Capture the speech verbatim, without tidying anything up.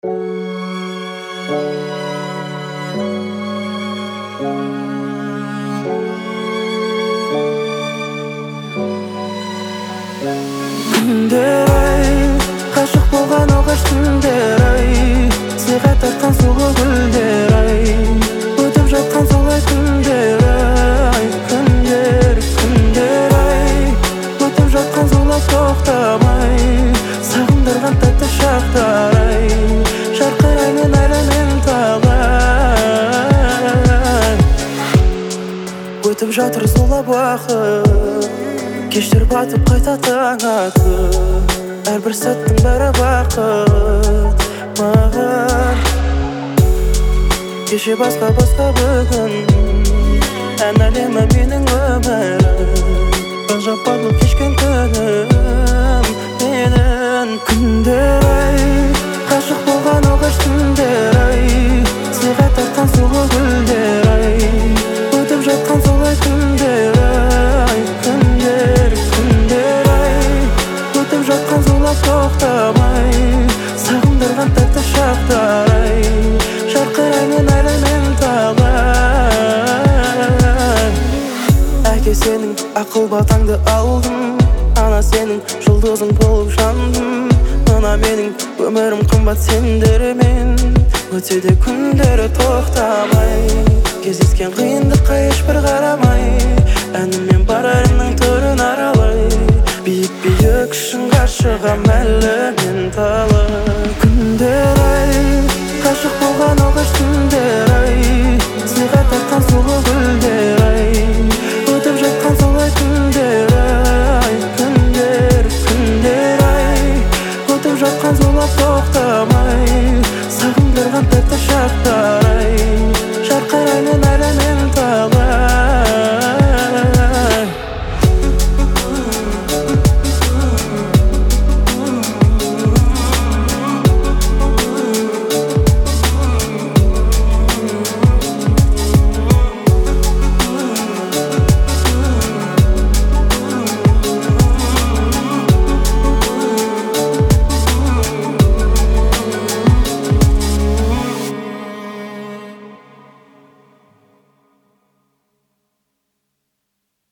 Күндер ай, ғашық болған алғаш түндер ай, сыйға тартқан сұлу гүлдер ай, өтіп жатқан солай күндер ай. Күндер, күндер ай, өтіп жатқан зулап тоқтамай, сағындырған тәтті шақтар ай, жарқыраймын әлі мен талай. Өтіп жатыр зулап уақыт, кештер батып қайта таң атып, әрбір сәттің бәрі бақыт маған. Кеше басқа басқа бүгін, ән әлемі менің өмірім, ғажап барлық кешкен күнім менің. Күндер ай, ғашық болған алғаш түндер ай, сыйға тартқан сұлу гүлдер ай, өтіп жатқан солай күндер ай. Күндер, күндер ай, өтіп жатқан зулап тоқтамай, сағындырған тәтті шақтар ай, жарқыраймын әлі мен талай. Әке сенің ақыл батаңды алдым, ана сенің жұлдызың болып жандым, мына менің өмірім қымбат сендермен, өтсе де күндері тоқтамай, кездескен қиындыққа ешбір қарамай, әніммен бар әлемнің төрін аралай, биік биік шыңға шығам әлі мен талай. Күндер